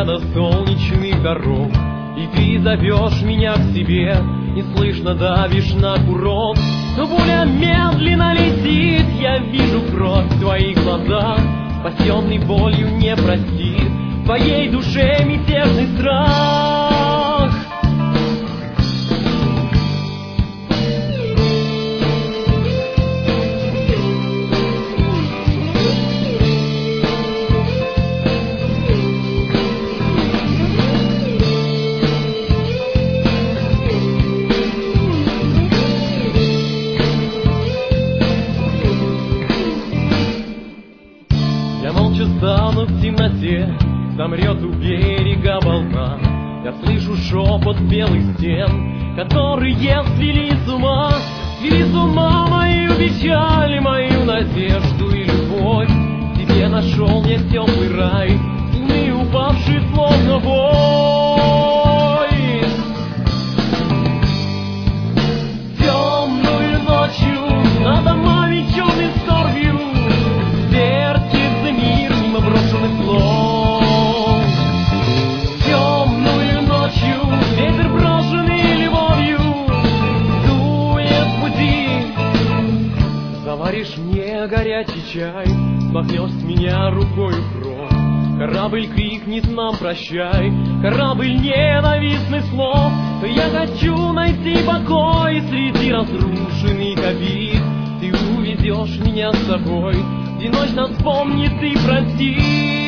мне до солнечных дорог. И ты зовешь меня к себе, неслышно давишь на курок. Но пуля медленно летит, я вижу кровь в твоих глазах. Спасенный болью не простит в твоей душе мятежный страх. Молча стану в темноте, замрет у берега волна. Я слышу шепот белых стен, которые свели с ума. Свели с ума мою печаль, мою надежду и любовь. В тебе нашел я теплый рай, сны упавшие словно бой. Темную ночью над домами черной скорбью вертится мир мимо брошенных слов. Темную ночью ветер, брошенный любовью, дует в пути. Заваришь мне горячий чай, смахнешь с меня рукою кровь. Корабль крикнет нам прощай, корабль ненавистных слов. Я хочу найти покой среди разрушенных обид. Ты увезешь меня с собой, где ночь нас помнит и простит.